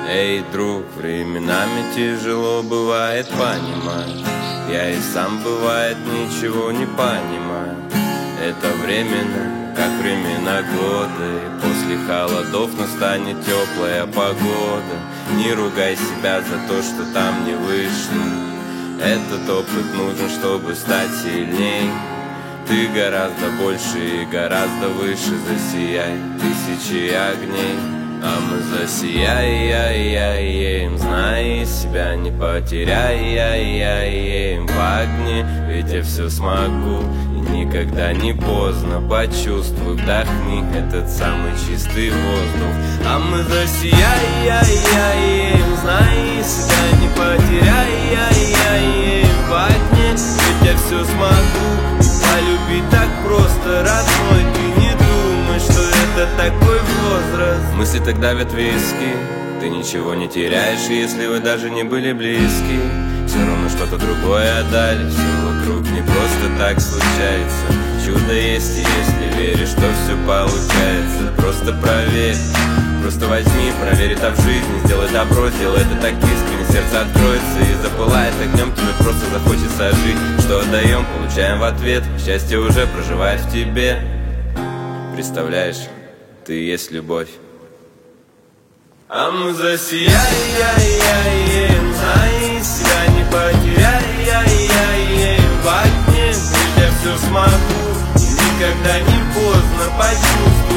Эй, друг, временами тяжело бывает понимать. Я и сам бывает ничего не понимаю. Это временно, как времена года, и после холодов настанет теплая погода. Не ругай себя за то, что там не вышло. Этот опыт нужен, чтобы стать сильней. Ты гораздо больше и гораздо выше. Засияй тысячи огней, а мы засияем, зная себя, не потеряем в огне. Ведь я все смогу, и никогда не поздно. Почувствуй, вдохни этот самый чистый воздух. А мы засияем, зная себя, не потеряем в огне. Ведь я все смогу, и полюбить так просто, родной. Ты не думай, что это такой возраст. Мысли так давят виски, ты ничего не теряешь, если вы даже не были близки. Все равно что-то другое отдали, все вокруг не просто так случается. Чудо есть, и если веришь, что все получается. Просто проверь, просто возьми, проверь это в жизни. Сделай добро, сделай это так искренне, сердце откроется и запылает огнем. Тебе просто захочется жить. Что отдаем, получаем в ответ. Счастье уже проживает в тебе. Представляешь, ты и есть любовь. А мы засияем, зная себя, не потеряем в огне. Ведь я все смогу, и никогда не поздно. Почувствуй,